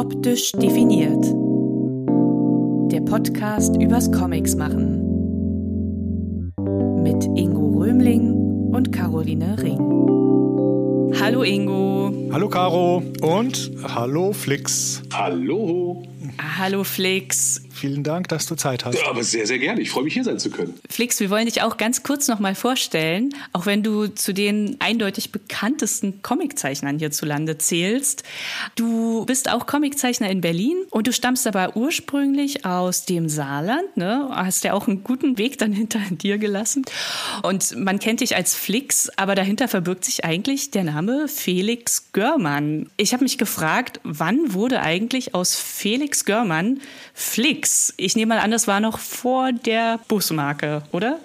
Optisch definiert. Der Podcast übers Comics machen. Mit Ingo Römling und Caroline Ring. Hallo Ingo. Hallo Caro und hallo Flix. Hallo. Hallo Flix. Vielen Dank, dass du Zeit hast. Ja, aber sehr, sehr gerne. Ich freue mich, hier sein zu können. Flix, wir wollen dich auch ganz kurz noch mal vorstellen, auch wenn du zu den eindeutig bekanntesten Comiczeichnern hierzulande zählst. Du bist auch Comiczeichner in Berlin und du stammst aber ursprünglich aus dem Saarland, ne? Hast ja auch einen guten Weg dann hinter dir gelassen. Und man kennt dich als Flix, aber dahinter verbirgt sich eigentlich der Name Felix Görmann. Ich habe mich gefragt, wann wurde eigentlich aus Felix Görmann Flix? Ich nehme mal an, das war noch vor der Busmarke, oder?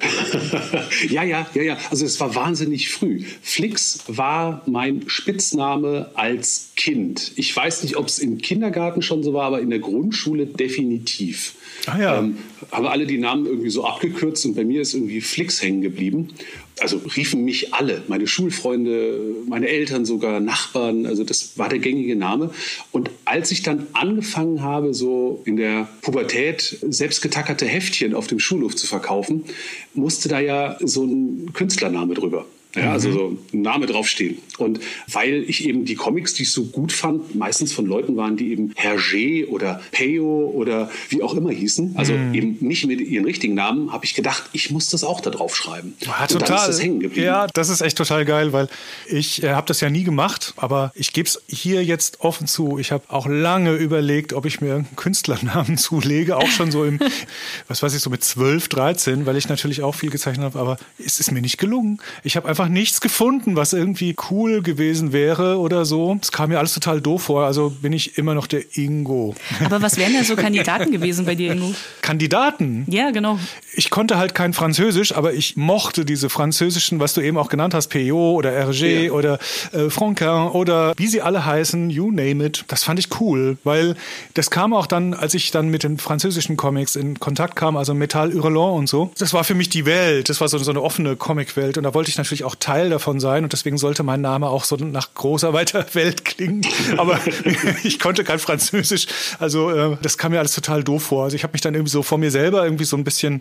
Ja. Also es war wahnsinnig früh. Flix war mein Spitzname als Kind. Ich weiß nicht, ob es im Kindergarten schon so war, aber in der Grundschule definitiv. Ah ja. Haben alle die Namen irgendwie so abgekürzt und bei mir ist irgendwie Flix hängen geblieben. Also riefen mich alle, meine Schulfreunde, meine Eltern sogar, Nachbarn, also das war der gängige Name. Und als ich dann angefangen habe, so in der Pubertät selbst getackerte Heftchen auf dem Schulhof zu verkaufen, musste da ja so ein Künstlername drüber. Ja, also so ein Name draufstehen. Und weil ich eben die Comics, die ich so gut fand, meistens von Leuten waren, die eben Hergé oder Peyo oder wie auch immer hießen, also eben nicht mit ihren richtigen Namen, habe ich gedacht, ich muss das auch da drauf schreiben. Ja, und total. dann ist das hängen geblieben. Ja, das ist echt total geil, weil ich habe das ja nie gemacht, aber ich gebe es hier jetzt offen zu. Ich habe auch lange überlegt, ob ich mir irgendeinen Künstlernamen zulege, auch schon so im, was weiß ich, so mit 12, 13, weil ich natürlich auch viel gezeichnet habe, aber es ist mir nicht gelungen. Ich habe einfach nichts gefunden, was irgendwie cool gewesen wäre oder so. Es kam mir alles total doof vor, also bin ich immer noch der Ingo. Aber was wären da so Kandidaten gewesen bei dir, Ingo? Kandidaten? Ja, genau. Ich konnte halt kein Französisch, aber ich mochte diese französischen, was du eben auch genannt hast, Peyo oder Hergé oder Franquin oder wie sie alle heißen, you name it. Das fand ich cool, weil das kam auch dann, als ich dann mit den französischen Comics in Kontakt kam, also Metal Hurlant und so. Das war für mich die Welt, das war so eine offene Comicwelt und da wollte ich natürlich auch Teil davon sein und deswegen sollte mein Name auch so nach großer, weiter Welt klingen. Aber ich konnte kein Französisch, also das kam mir alles total doof vor. Also ich habe mich dann irgendwie so vor mir selber irgendwie so ein bisschen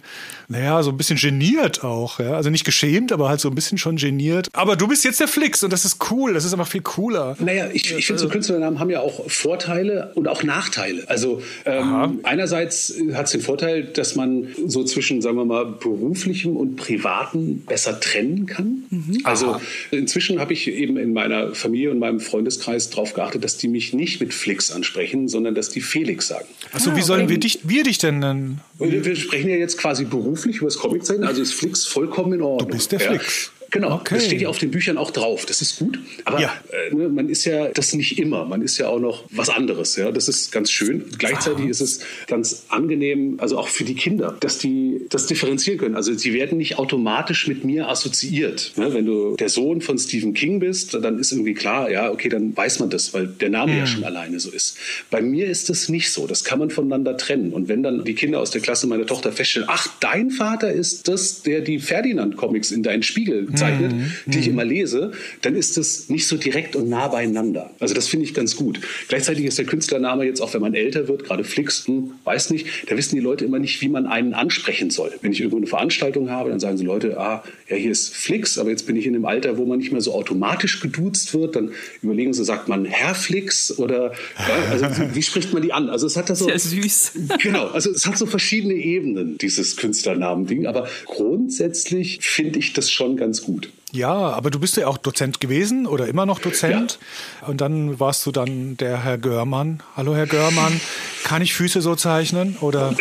geniert auch. Ja? Also nicht geschämt, aber halt so ein bisschen schon geniert. Aber du bist jetzt der Flix und das ist cool, das ist einfach viel cooler. Naja, ich finde, so Künstlernamen haben ja auch Vorteile und auch Nachteile. Also einerseits hat es den Vorteil, dass man so zwischen, sagen wir mal, beruflichem und privatem besser trennen kann. Also inzwischen habe ich eben in meiner Familie und meinem Freundeskreis darauf geachtet, dass die mich nicht mit Flix ansprechen, sondern dass die Felix sagen. Achso, wie sollen wir dich denn nennen? Wir sprechen ja jetzt quasi beruflich über das Comiczeichnen, also ist Flix vollkommen in Ordnung. Du bist der Flix. Genau, okay. Das steht ja auf den Büchern auch drauf. Das ist gut. Aber man ist ja das nicht immer. Man ist ja auch noch was anderes. Ja? Das ist ganz schön. Gleichzeitig ist es ganz angenehm, also auch für die Kinder, dass die das differenzieren können. Also sie werden nicht automatisch mit mir assoziiert. Ja? Wenn du der Sohn von Stephen King bist, dann ist irgendwie klar, ja, okay, dann weiß man das, weil der Name ja schon alleine so ist. Bei mir ist das nicht so. Das kann man voneinander trennen. Und wenn dann die Kinder aus der Klasse meiner Tochter feststellen, ach, dein Vater ist das, der die Ferdinand-Comics in deinen Spiegel zeichnet, die ich immer lese, dann ist es nicht so direkt und nah beieinander. Also das finde ich ganz gut. Gleichzeitig ist der Künstlername jetzt, auch wenn man älter wird, gerade Flix, weiß nicht, da wissen die Leute immer nicht, wie man einen ansprechen soll. Wenn ich irgendwo eine Veranstaltung habe, dann sagen sie Leute, hier ist Flix, aber jetzt bin ich in einem Alter, wo man nicht mehr so automatisch geduzt wird, dann überlegen sie, sagt man Herr Flix oder also wie spricht man die an? Also es hat da so... Sehr süß. Genau, also es hat so verschiedene Ebenen, dieses Künstlernamen-Ding, aber grundsätzlich finde ich das schon ganz gut. Ja, aber du bist ja auch Dozent gewesen oder immer noch Dozent. Ja. Und dann warst du dann der Herr Görmann. Hallo Herr Görmann, kann ich Füße so zeichnen? Oder,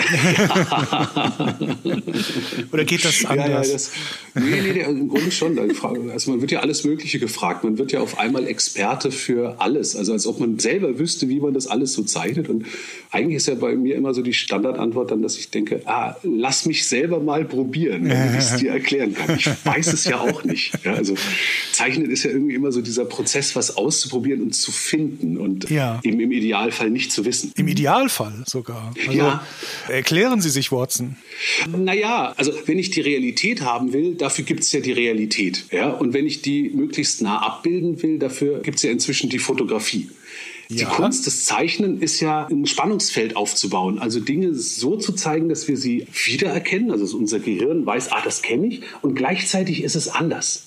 oder geht das anders? Nee, im Grunde schon. Also man wird ja alles Mögliche gefragt. Man wird ja auf einmal Experte für alles. Also als ob man selber wüsste, wie man das alles so zeichnet. Und eigentlich ist ja bei mir immer so die Standardantwort dann, dass ich denke, lass mich selber mal probieren, damit ich es dir erklären kann. Ich weiß es ja auch nicht. Ja, also Zeichnen ist ja irgendwie immer so dieser Prozess, was auszuprobieren und zu finden und eben im Idealfall nicht zu wissen. Im Idealfall sogar? Also, erklären Sie sich, Watson. Naja, also wenn ich die Realität haben will, dafür gibt es ja die Realität. Ja? Und wenn ich die möglichst nah abbilden will, dafür gibt es ja inzwischen die Fotografie. Die Kunst des Zeichnen ist ja, ein Spannungsfeld aufzubauen. Also Dinge so zu zeigen, dass wir sie wiedererkennen. Also unser Gehirn weiß, das kenne ich. Und gleichzeitig ist es anders.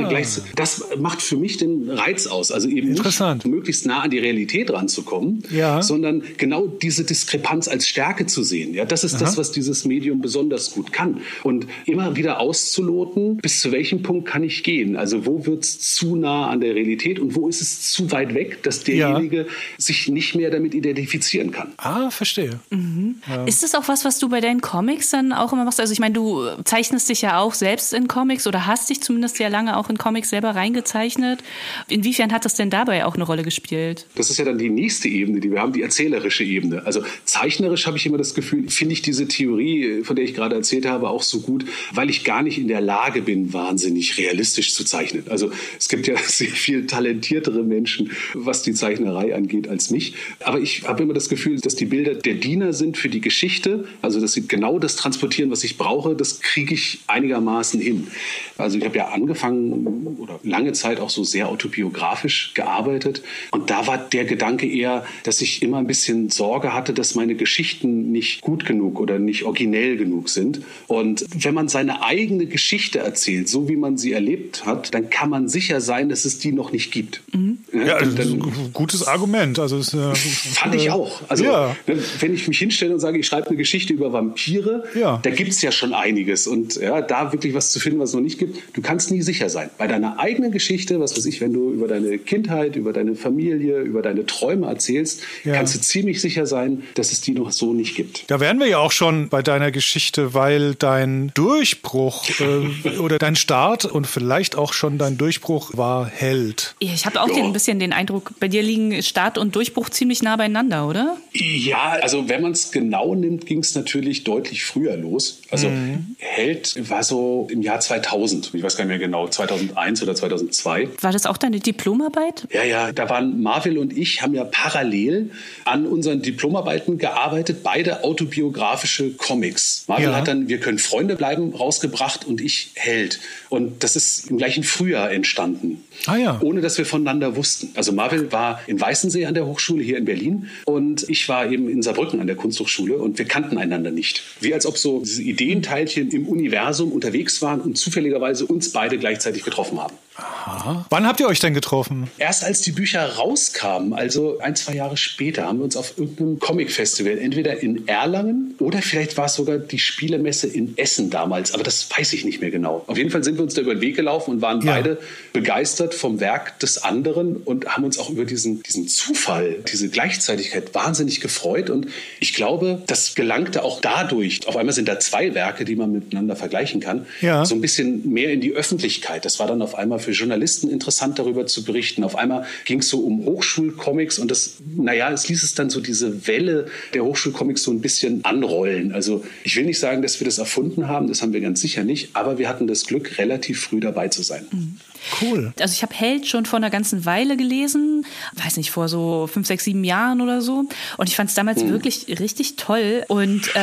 Das macht für mich den Reiz aus. Also eben nicht möglichst nah an die Realität ranzukommen, sondern genau diese Diskrepanz als Stärke zu sehen. Ja, das ist das, was dieses Medium besonders gut kann. Und immer wieder auszuloten, bis zu welchem Punkt kann ich gehen? Also wo wird es zu nah an der Realität und wo ist es zu weit weg, dass derjenige sich nicht mehr damit identifizieren kann. Verstehe. Ja. Ist das auch was du bei deinen Comics dann auch immer machst? Also ich meine, du zeichnest dich ja auch selbst in Comics oder hast dich zumindest sehr lange auch in Comics selber reingezeichnet. Inwiefern hat das denn dabei auch eine Rolle gespielt? Das ist ja dann die nächste Ebene, die wir haben, die erzählerische Ebene. Also zeichnerisch habe ich immer das Gefühl, finde ich diese Theorie, von der ich gerade erzählt habe, auch so gut, weil ich gar nicht in der Lage bin, wahnsinnig realistisch zu zeichnen. Also es gibt ja sehr viel talentiertere Menschen, was die Zeichnerei angeht, als mich. Aber ich habe immer das Gefühl, dass die Bilder der Diener sind für die Geschichte. Also dass sie genau das transportieren, was ich brauche, das kriege ich einigermaßen hin. Also ich habe ja angefangen oder lange Zeit auch so sehr autobiografisch gearbeitet. Und da war der Gedanke eher, dass ich immer ein bisschen Sorge hatte, dass meine Geschichten nicht gut genug oder nicht originell genug sind. Und wenn man seine eigene Geschichte erzählt, so wie man sie erlebt hat, dann kann man sicher sein, dass es die noch nicht gibt. Ja, das ist ein gutes Argument. Also fand ich auch. Also wenn ich mich hinstelle und sage, ich schreibe eine Geschichte über Vampire, da gibt es ja schon einiges. Und da wirklich was zu finden, was es noch nicht gibt, du kannst nie sicher sein. Bei deiner eigenen Geschichte, was weiß ich, wenn du über deine Kindheit, über deine Familie, über deine Träume erzählst, kannst du ziemlich sicher sein, dass es die noch so nicht gibt. Da wären wir ja auch schon bei deiner Geschichte, weil dein Durchbruch oder dein Start und vielleicht auch schon dein Durchbruch war Held. Ich habe auch ein bisschen den Eindruck, bei dir liegen Start und Durchbruch ziemlich nah beieinander, oder? Ja, also wenn man es genau nimmt, ging es natürlich deutlich früher los. Also Held war so im Jahr 2000. Ich weiß gar nicht mehr genau, 2001 oder 2002. War das auch deine Diplomarbeit? Ja, da waren Marvel und ich, haben ja parallel an unseren Diplomarbeiten gearbeitet, beide autobiografische Comics. Marvel hat dann Wir können Freunde bleiben rausgebracht und ich Held. Und das ist im gleichen Frühjahr entstanden. Ohne dass wir voneinander wussten. Also Marvel war in Weißensee an der Hochschule hier in Berlin und ich war eben in Saarbrücken an der Kunsthochschule und wir kannten einander nicht. Wie als ob so diese Ideenteilchen im Universum unterwegs waren und zufälligerweise uns beide gleichzeitig getroffen haben. Aha. Wann habt ihr euch denn getroffen? Erst als die Bücher rauskamen, also 1-2 Jahre später, haben wir uns auf irgendeinem Comic-Festival, entweder in Erlangen oder vielleicht war es sogar die Spielemesse in Essen damals, aber das weiß ich nicht mehr genau. Auf jeden Fall sind wir uns da über den Weg gelaufen und waren beide begeistert vom Werk des anderen und haben uns auch über diesen Zufall, diese Gleichzeitigkeit wahnsinnig gefreut. Und ich glaube, das gelangte auch dadurch, auf einmal sind da 2 Werke, die man miteinander vergleichen kann, so ein bisschen mehr in die Öffentlichkeit. Das war dann auf einmal für Journalisten interessant, darüber zu berichten. Auf einmal ging es so um Hochschulcomics und es ließ es dann so diese Welle der Hochschulcomics so ein bisschen anrollen. Also ich will nicht sagen, dass wir das erfunden haben, das haben wir ganz sicher nicht, aber wir hatten das Glück, relativ früh dabei zu sein. Cool. Also ich habe Held schon vor einer ganzen Weile gelesen, weiß nicht, vor so 5, 6, 7 Jahren oder so. Und ich fand es damals wirklich richtig toll und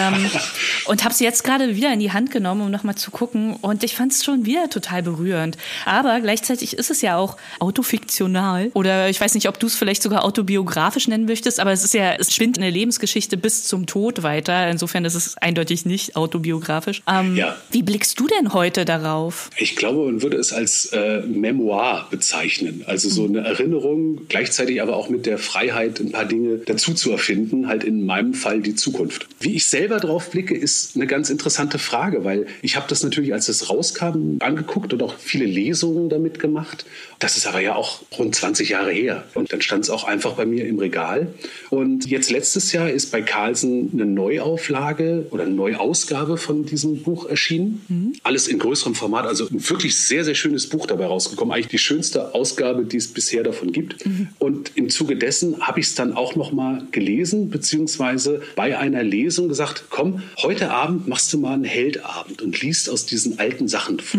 habe es jetzt gerade wieder in die Hand genommen, um nochmal zu gucken. Und ich fand es schon wieder total berührend. Aber gleichzeitig ist es ja auch autofiktional. Oder ich weiß nicht, ob du es vielleicht sogar autobiografisch nennen möchtest, aber es spinnt eine Lebensgeschichte bis zum Tod weiter. Insofern ist es eindeutig nicht autobiografisch. Wie blickst du denn heute darauf? Ich glaube, man würde es als Memoir bezeichnen. Also so eine Erinnerung, gleichzeitig aber auch mit der Freiheit, ein paar Dinge dazu zu erfinden, halt in meinem Fall die Zukunft. Wie ich selber drauf blicke, ist eine ganz interessante Frage, weil ich habe das natürlich, als es rauskam, angeguckt und auch viele Lesungen damit gemacht. Das ist aber ja auch rund 20 Jahre her. Und dann stand es auch einfach bei mir im Regal. Und jetzt letztes Jahr ist bei Carlsen eine Neuauflage oder eine Neuausgabe von diesem Buch erschienen. Alles in größerem Format, also ein wirklich sehr, sehr schönes Buch dabei rausgekommen. Eigentlich die schönste Ausgabe, die es bisher davon gibt. Und im Zuge dessen habe ich es dann auch noch mal gelesen, beziehungsweise bei einer Lesung gesagt, komm, heute Abend machst du mal einen Heldabend und liest aus diesen alten Sachen vor.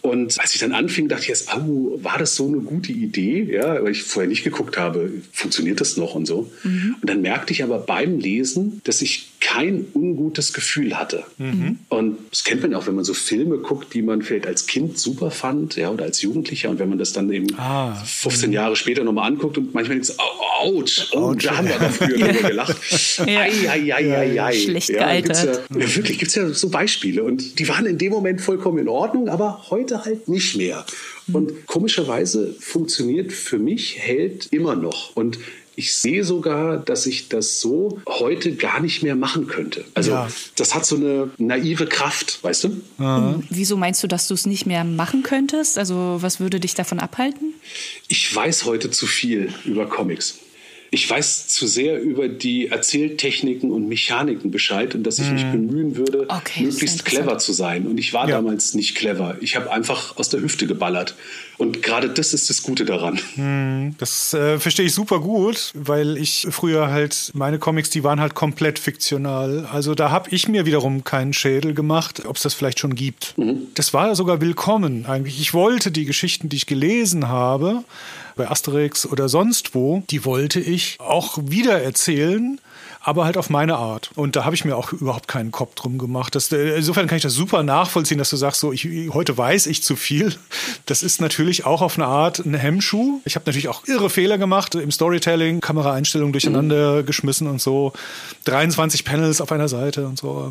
Und als ich dann anfing, dachte ich jetzt, war das so eine gute Idee? Ja, weil ich vorher nicht geguckt habe, funktioniert das noch und so. Und dann merkte ich aber beim Lesen, dass ich kein ungutes Gefühl hatte. Und das kennt man auch, wenn man so Filme guckt, die man vielleicht als Kind super fand, ja, oder als Jugendlicher. Und wenn man das dann eben 15 Jahre später nochmal anguckt und manchmal denkt, da haben wir aber früher drüber gelacht. Schlecht gealtert. Wirklich, gibt es ja so Beispiele. Und die waren in dem Moment vollkommen in Ordnung, aber heute halt nicht mehr. Und komischerweise funktioniert für mich Held immer noch. Und ich sehe sogar, dass ich das so heute gar nicht mehr machen könnte. Also das hat so eine naive Kraft, weißt du? Wieso meinst du, dass du es nicht mehr machen könntest? Also was würde dich davon abhalten? Ich weiß heute zu viel über Comics. Ich weiß zu sehr über die Erzähltechniken und Mechaniken Bescheid und dass ich mich bemühen würde, möglichst clever zu sein. Und ich war damals nicht clever. Ich habe einfach aus der Hüfte geballert. Und gerade das ist das Gute daran. Das verstehe ich super gut, weil ich früher halt, meine Comics, die waren halt komplett fiktional. Also da habe ich mir wiederum keinen Schädel gemacht, ob es das vielleicht schon gibt. Das war sogar willkommen eigentlich. Ich wollte die Geschichten, die ich gelesen habe, bei Asterix oder sonst wo, die wollte ich auch wieder erzählen, aber halt auf meine Art. Und da habe ich mir auch überhaupt keinen Kopf drum gemacht. Insofern kann ich das super nachvollziehen, dass du sagst, heute weiß ich zu viel. Das ist natürlich auch auf eine Art ein Hemmschuh. Ich habe natürlich auch irre Fehler gemacht im Storytelling, Kameraeinstellungen durcheinander geschmissen und so. 23 Panels auf einer Seite und so.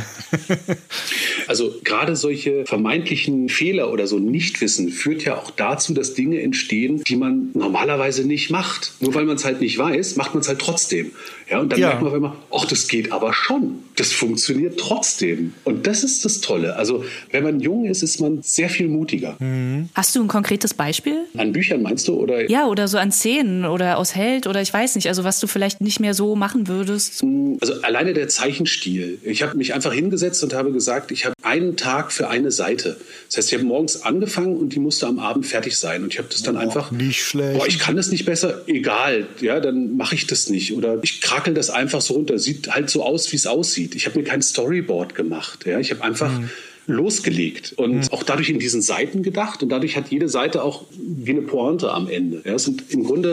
Also gerade solche vermeintlichen Fehler oder so Nichtwissen führt ja auch dazu, dass Dinge entstehen, die man normalerweise nicht macht. Nur weil man es halt nicht weiß, macht man es halt trotzdem. Ja, und dann merkt man auf einmal, das geht aber schon. Das funktioniert trotzdem. Und das ist das Tolle. Also wenn man jung ist, ist man sehr viel mutiger. Hast du ein konkretes Beispiel? An Büchern meinst du? Oder? Ja, oder so an Szenen oder aus Held oder ich weiß nicht. Also was du vielleicht nicht mehr so machen würdest. Also alleine der Zeichenstil. Ich habe mich einfach hingesetzt und habe gesagt, ich habe einen Tag für eine Seite. Das heißt, ich habe morgens angefangen und die musste am Abend fertig sein. Und ich habe das dann einfach... Nicht schlecht. Ich kann das nicht besser. Egal. Ja, dann mache ich das nicht. Oder ich krakel das einfach so runter. Sieht halt so aus, wie es aussieht. Ich habe mir kein Storyboard gemacht. Ja, ich habe einfach losgelegt und auch dadurch in diesen Seiten gedacht und dadurch hat jede Seite auch wie eine Pointe am Ende. Ja, es sind im Grunde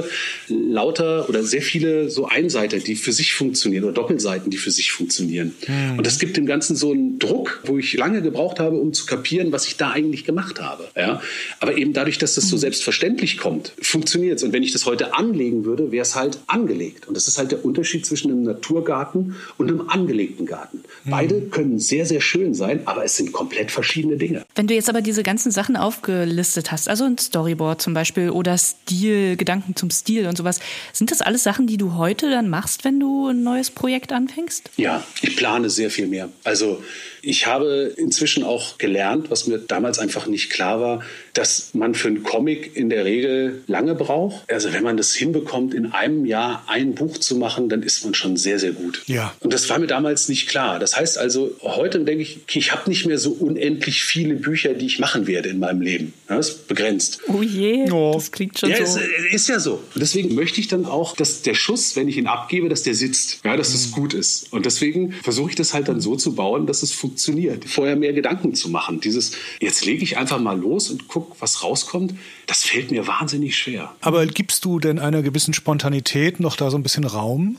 lauter oder sehr viele so Einseiter, die für sich funktionieren oder Doppelseiten, die für sich funktionieren. Und das gibt dem Ganzen so einen Druck, wo ich lange gebraucht habe, um zu kapieren, was ich da eigentlich gemacht habe. Ja, aber eben dadurch, dass das so selbstverständlich kommt, funktioniert es. Und wenn ich das heute anlegen würde, wäre es halt angelegt. Und das ist halt der Unterschied zwischen einem Naturgarten und einem angelegten Garten. Beide können sehr, sehr schön sein, aber es sind komplett verschiedene Dinge. Wenn du jetzt aber diese ganzen Sachen aufgelistet hast, also ein Storyboard zum Beispiel oder Stil, Gedanken zum Stil und sowas, sind das alles Sachen, die du heute dann machst, wenn du ein neues Projekt anfängst? Ja, ich plane sehr viel mehr. Also ich habe inzwischen auch gelernt, was mir damals einfach nicht klar war, dass man für einen Comic in der Regel lange braucht. Also wenn man das hinbekommt, in einem Jahr ein Buch zu machen, dann ist man schon sehr, sehr gut. Ja. Und das war mir damals nicht klar. Das heißt also, heute denke ich, okay, ich habe nicht mehr so unendlich viele Bücher, die ich machen werde in meinem Leben. Ja, das ist begrenzt. Oh je, das klingt schon so. Ja, ist ja so. Und deswegen möchte ich dann auch, dass der Schuss, wenn ich ihn abgebe, dass der sitzt. Ja, dass das gut ist. Und deswegen versuche ich das halt dann so zu bauen, dass es funktioniert. Vorher mehr Gedanken zu machen. Jetzt lege ich einfach mal los und gucke, was rauskommt, das fällt mir wahnsinnig schwer. Aber gibst du denn einer gewissen Spontanität noch da so ein bisschen Raum?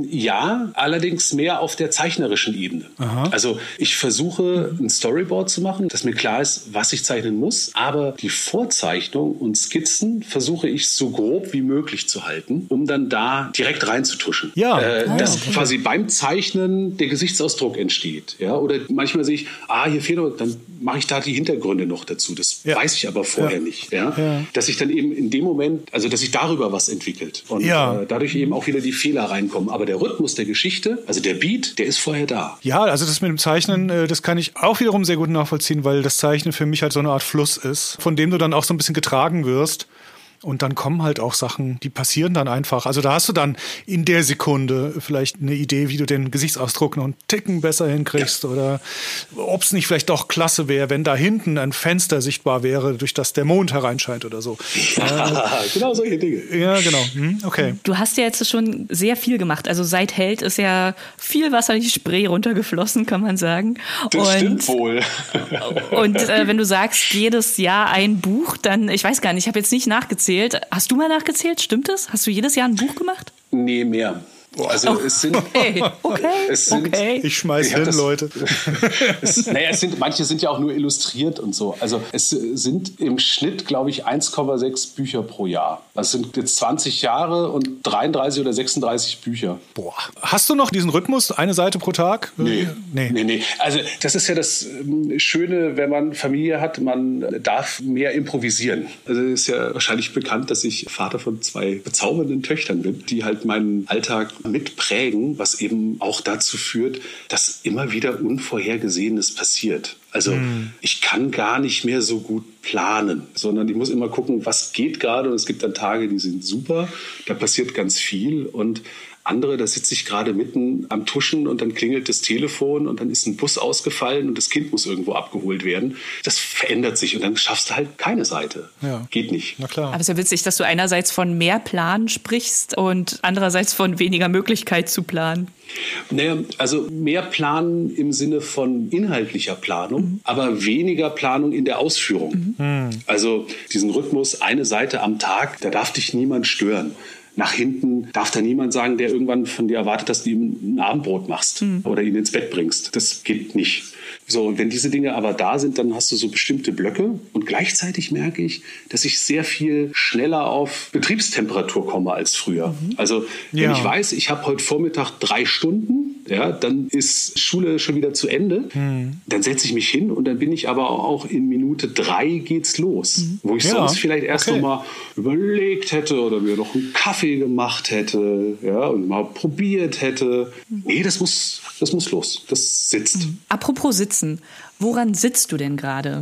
Ja, allerdings mehr auf der zeichnerischen Ebene. Aha. Also ich versuche ein Storyboard zu machen, dass mir klar ist, was ich zeichnen muss, aber die Vorzeichnung und Skizzen versuche ich so grob wie möglich zu halten, um dann da direkt reinzutuschen. Ja. Dass quasi beim Zeichnen der Gesichtsausdruck entsteht. Ja? Oder manchmal sehe ich, hier fehlt noch, dann mache ich da die Hintergründe noch dazu. Das weiß ich aber vorher nicht. Ja? Dass ich dann eben in dem Moment, also dass sich darüber was entwickelt und dadurch eben auch wieder die Fehler reinkommen. Aber der Rhythmus der Geschichte, also der Beat, der ist vorher da. Ja, also das mit dem Zeichnen, das kann ich auch wiederum sehr gut nachvollziehen, weil das Zeichnen für mich halt so eine Art Fluss ist, von dem du dann auch so ein bisschen getragen wirst. Und dann kommen halt auch Sachen, die passieren dann einfach. Also da hast du dann in der Sekunde vielleicht eine Idee, wie du den Gesichtsausdruck noch einen Ticken besser hinkriegst oder ob es nicht vielleicht doch klasse wäre, wenn da hinten ein Fenster sichtbar wäre, durch das der Mond hereinscheint oder so. Genau solche Dinge. Ja, genau. Okay. Du hast ja jetzt schon sehr viel gemacht. Also seit Held ist ja viel Wasser in die Spree runtergeflossen, kann man sagen. Das stimmt wohl. Und wenn du sagst, jedes Jahr ein Buch, dann, ich weiß gar nicht, ich habe jetzt nicht nachgezählt. Hast du mal nachgezählt? Stimmt das? Hast du jedes Jahr ein Buch gemacht? Nee, mehr. Also es sind, okay. Ich schmeiß hin, Leute. Manche sind ja auch nur illustriert und so. Also es sind im Schnitt, glaube ich, 1,6 Bücher pro Jahr. Das sind jetzt 20 Jahre und 33 oder 36 Bücher. Boah. Hast du noch diesen Rhythmus, eine Seite pro Tag? Nee. Also das ist ja das Schöne, wenn man Familie hat, man darf mehr improvisieren. Also es ist ja wahrscheinlich bekannt, dass ich Vater von 2 bezaubernden Töchtern bin, die halt meinen Alltag mitprägen, was eben auch dazu führt, dass immer wieder Unvorhergesehenes passiert. Also ich kann gar nicht mehr so gut planen, sondern ich muss immer gucken, was geht gerade. Und es gibt dann Tage, die sind super, da passiert ganz viel und andere, da sitze ich gerade mitten am Tuschen und dann klingelt das Telefon und dann ist ein Bus ausgefallen und das Kind muss irgendwo abgeholt werden. Das verändert sich und dann schaffst du halt keine Seite. Ja. Geht nicht. Na klar. Aber es ist ja witzig, dass du einerseits von mehr Planen sprichst und andererseits von weniger Möglichkeit zu planen. Naja, also mehr Planen im Sinne von inhaltlicher Planung, aber weniger Planung in der Ausführung. Also diesen Rhythmus, eine Seite am Tag, da darf dich niemand stören. Nach hinten darf da niemand sagen, der irgendwann von dir erwartet, dass du ihm ein Abendbrot machst oder ihn ins Bett bringst. Das geht nicht. So, und wenn diese Dinge aber da sind, dann hast du so bestimmte Blöcke. Und gleichzeitig merke ich, dass ich sehr viel schneller auf Betriebstemperatur komme als früher. Also wenn ich weiß, ich habe heute Vormittag 3 Stunden, ja, dann ist Schule schon wieder zu Ende. Dann setze ich mich hin und dann bin ich aber auch in Minute 3 geht's los. Wo ich sonst vielleicht erst noch mal überlegt hätte oder mir noch einen Kaffee gemacht hätte, ja, und mal probiert hätte. Nee, das muss los. Das sitzt. Apropos sitzen. Woran sitzt du denn gerade?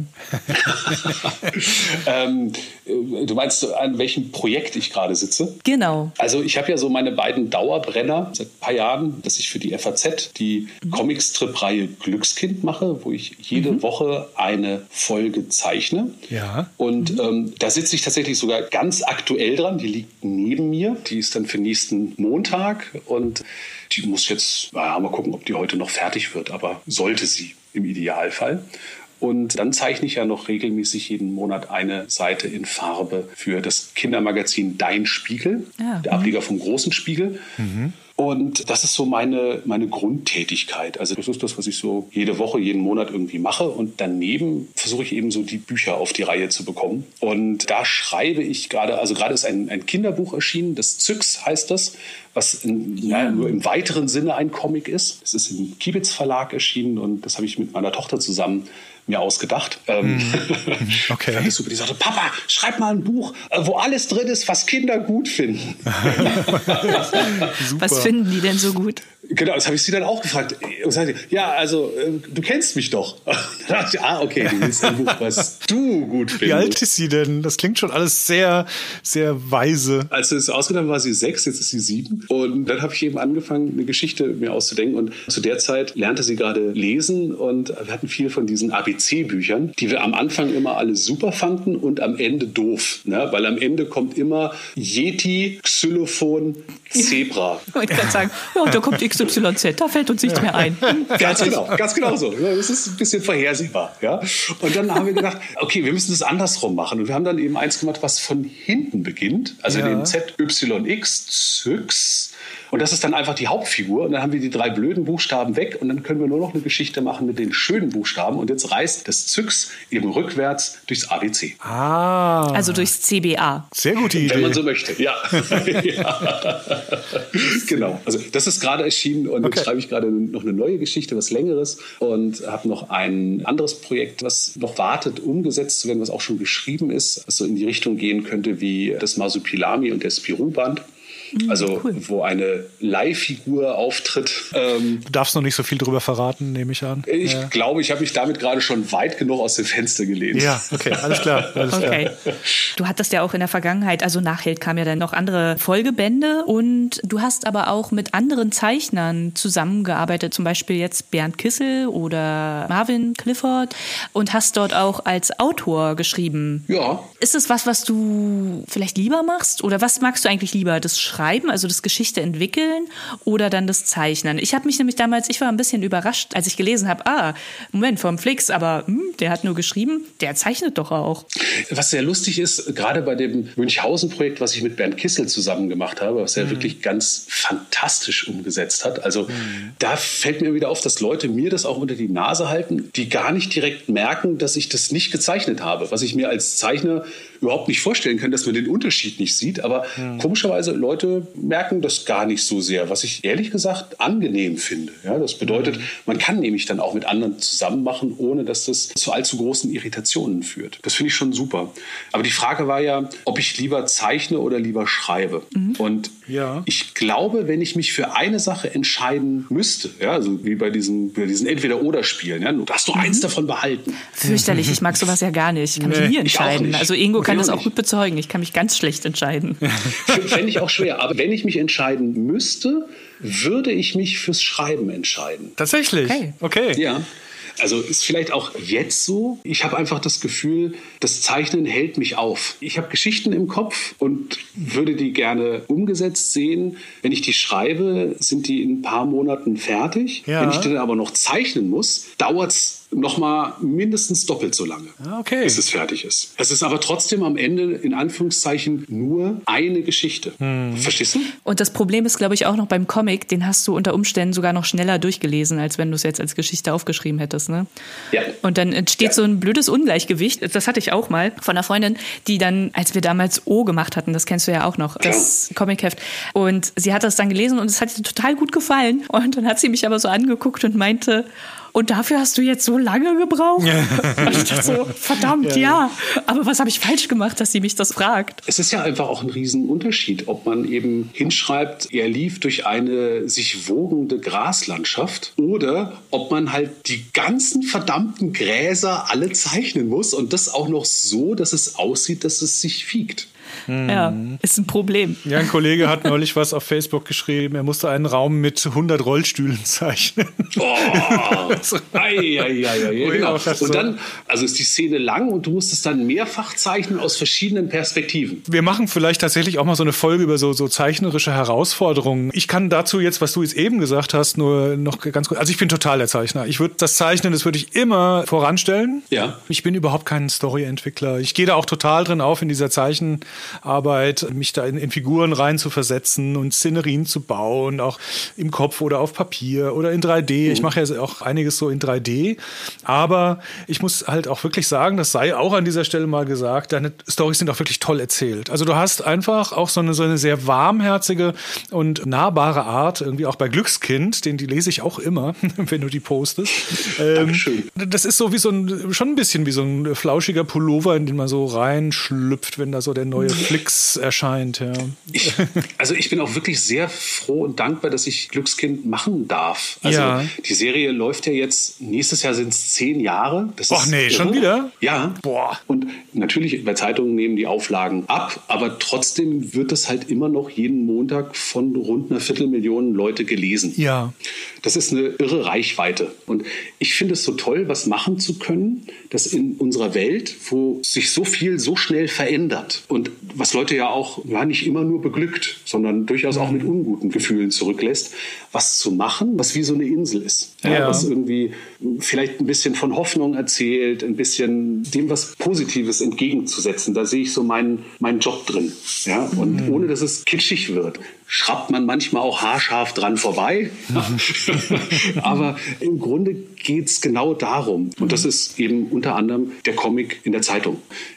Du meinst, an welchem Projekt ich gerade sitze? Genau. Also ich habe ja so meine beiden Dauerbrenner seit ein paar Jahren, dass ich für die FAZ die Comicstrip-Reihe Glückskind mache, wo ich jede Woche eine Folge zeichne. Ja. Und da sitze ich tatsächlich sogar ganz aktuell dran. Die liegt neben mir. Die ist dann für nächsten Montag und die muss jetzt, mal gucken, ob die heute noch fertig wird, aber sollte sie im Idealfall. Und dann zeichne ich ja noch regelmäßig jeden Monat eine Seite in Farbe für das Kindermagazin Dein Spiegel, der Ableger vom Großen Spiegel. Und das ist so meine Grundtätigkeit. Also das ist das, was ich so jede Woche, jeden Monat irgendwie mache. Und daneben versuche ich eben so die Bücher auf die Reihe zu bekommen. Und da schreibe ich gerade, also gerade ist ein Kinderbuch erschienen, das Zyx heißt das, was nur im weiteren Sinne ein Comic ist. Es ist im Kibitz Verlag erschienen und das habe ich mit meiner Tochter zusammen mir ausgedacht. Okay. Fand ich super. Die sagte, Papa, schreib mal ein Buch, wo alles drin ist, was Kinder gut finden. Was finden die denn so gut? Genau, das habe ich sie dann auch gefragt. Und sagte, ja, also, du kennst mich doch. Da dachte ich, okay, du willst ein Buch, was du gut findest. Wie alt ist sie denn? Das klingt schon alles sehr, sehr weise. Als es ausgedacht war, sie 6, jetzt ist sie 7. Und dann habe ich eben angefangen, eine Geschichte mir auszudenken. Und zu der Zeit lernte sie gerade lesen. Und wir hatten viel von diesen ABC-Büchern, die wir am Anfang immer alle super fanden und am Ende doof. Ne? Weil am Ende kommt immer Yeti, Xylophon, Zebra. Ich wollte gerade sagen, ja, da kommt XYZ, da fällt uns nichts mehr ein. Ganz genau so. Das ist ein bisschen vorhersehbar. Ja? Und dann haben wir gedacht, okay, wir müssen das andersrum machen. Und wir haben dann eben eins gemacht, was von hinten beginnt. Also den ZYX, Zyx. Und das ist dann einfach die Hauptfigur. Und dann haben wir die 3 blöden Buchstaben weg. Und dann können wir nur noch eine Geschichte machen mit den schönen Buchstaben. Und jetzt reist das Zyx eben rückwärts durchs ABC. Also durchs CBA. Sehr gute Idee. Wenn man so möchte, ja. Genau. Also das ist gerade erschienen und jetzt schreibe ich gerade noch eine neue Geschichte, was Längeres. Und habe noch ein anderes Projekt, was noch wartet, umgesetzt zu werden, was auch schon geschrieben ist, was so in die Richtung gehen könnte wie das Masupilami und der Spirou-Band. Also cool. Wo eine Leihfigur auftritt. Du darfst noch nicht so viel drüber verraten, nehme ich an. Ich glaube, ich habe mich damit gerade schon weit genug aus dem Fenster gelehnt. Ja, okay, alles klar. Okay. Du hattest ja auch in der Vergangenheit, also nach Held kamen ja dann noch andere Folgebände und du hast aber auch mit anderen Zeichnern zusammengearbeitet, zum Beispiel jetzt Bernd Kissel oder Marvin Clifford und hast dort auch als Autor geschrieben. Ja. Ist es was du vielleicht lieber machst oder was magst du eigentlich lieber? Das Schreiben, also das Geschichte entwickeln oder dann das Zeichnen? Ich habe mich nämlich damals, ich war ein bisschen überrascht, als ich gelesen habe, Moment, vom Flix, aber der hat nur geschrieben, der zeichnet doch auch. Was sehr lustig ist, gerade bei dem Münchhausen-Projekt, was ich mit Bernd Kissel zusammen gemacht habe, was er wirklich ganz fantastisch umgesetzt hat. Also da fällt mir wieder auf, dass Leute mir das auch unter die Nase halten, die gar nicht direkt merken, dass ich das nicht gezeichnet habe. Was ich mir als Zeichner überhaupt nicht vorstellen kann, dass man den Unterschied nicht sieht. Aber komischerweise, Leute merken das gar nicht so sehr, was ich ehrlich gesagt angenehm finde. Ja, das bedeutet, man kann nämlich dann auch mit anderen zusammen machen, ohne dass das zu allzu großen Irritationen führt. Das finde ich schon super. Aber die Frage war ja, ob ich lieber zeichne oder lieber schreibe. Und ich glaube, wenn ich mich für eine Sache entscheiden müsste, ja, also wie bei diesen Entweder-Oder-Spielen, ja, du darfst nur eins davon behalten. Fürchterlich, ich mag sowas ja gar nicht. Ich kann mich nie entscheiden. Also Ingo kann das auch gut bezeugen. Ich kann mich ganz schlecht entscheiden. Fände ich auch schwer. Aber wenn ich mich entscheiden müsste, würde ich mich fürs Schreiben entscheiden. Tatsächlich? Okay. Ja. Also ist vielleicht auch jetzt so. Ich habe einfach das Gefühl, das Zeichnen hält mich auf. Ich habe Geschichten im Kopf und würde die gerne umgesetzt sehen. Wenn ich die schreibe, sind die in ein paar Monaten fertig. Ja. Wenn ich die dann aber noch zeichnen muss, dauert es noch mal mindestens doppelt so lange, bis es fertig ist. Es ist aber trotzdem am Ende in Anführungszeichen nur eine Geschichte. Verstehst du? Und das Problem ist, glaube ich, auch noch beim Comic, den hast du unter Umständen sogar noch schneller durchgelesen, als wenn du es jetzt als Geschichte aufgeschrieben hättest. Ne? Ja. Und dann entsteht so ein blödes Ungleichgewicht. Das hatte ich auch mal von einer Freundin, die dann, als wir damals O gemacht hatten, das kennst du ja auch noch, das Comicheft. Und sie hat das dann gelesen und es hat ihr total gut gefallen. Und dann hat sie mich aber so angeguckt und meinte, und dafür hast du jetzt so lange gebraucht? Und ich dachte so, verdammt, ja. Aber was habe ich falsch gemacht, dass sie mich das fragt? Es ist ja einfach auch ein Riesenunterschied, ob man eben hinschreibt, er lief durch eine sich wogende Graslandschaft oder ob man halt die ganzen verdammten Gräser alle zeichnen muss und das auch noch so, dass es aussieht, dass es sich wiegt. Ja, ist ein Problem. Ja, ein Kollege hat neulich was auf Facebook geschrieben, er musste einen Raum mit 100 Rollstühlen zeichnen. Oh, genau. Und dann, also ist die Szene lang und du musst es dann mehrfach zeichnen aus verschiedenen Perspektiven. Wir machen vielleicht tatsächlich auch mal so eine Folge über so zeichnerische Herausforderungen. Ich kann dazu jetzt, was du jetzt eben gesagt hast, nur noch ganz kurz, also ich bin total der Zeichner. Ich würde das Zeichnen, das würde ich immer voranstellen. Ja. Ich bin überhaupt kein Story-Entwickler. Ich gehe da auch total drin auf in dieser Zeichenarbeit, mich da in Figuren rein zu versetzen und Szenerien zu bauen, auch im Kopf oder auf Papier oder in 3D. Ich mache ja auch einiges so in 3D, aber ich muss halt auch wirklich sagen, das sei auch an dieser Stelle mal gesagt, deine Storys sind auch wirklich toll erzählt. Also du hast einfach auch so eine sehr warmherzige und nahbare Art, irgendwie auch bei Glückskind, die lese ich auch immer, wenn du die postest. Dankeschön. Das ist so wie schon ein bisschen wie so ein flauschiger Pullover, in den man so reinschlüpft, wenn da so der neue Flix erscheint. Ja. Ich bin auch wirklich sehr froh und dankbar, dass ich Glückskind machen darf. Also die Serie läuft ja jetzt, nächstes Jahr sind es 10 Jahre. Ach nee, schon wieder? Ja. Boah. Und natürlich, bei Zeitungen nehmen die Auflagen ab, aber trotzdem wird das halt immer noch jeden Montag von rund 250.000 Leute gelesen. Ja. Das ist eine irre Reichweite. Und ich finde es so toll, was machen zu können, dass in unserer Welt, wo sich so viel so schnell verändert und was Leute ja auch nicht immer nur beglückt, sondern durchaus auch mit unguten Gefühlen zurücklässt, was zu machen, was wie so eine Insel ist. Ja. Was irgendwie vielleicht ein bisschen von Hoffnung erzählt, ein bisschen dem was Positives entgegenzusetzen. Da sehe ich so meinen Job drin. Ja? Und ohne, dass es kitschig wird, schraubt man manchmal auch haarscharf dran vorbei. Aber im Grunde geht es genau darum. Und das ist eben unter anderem der Comic in der Zeitung.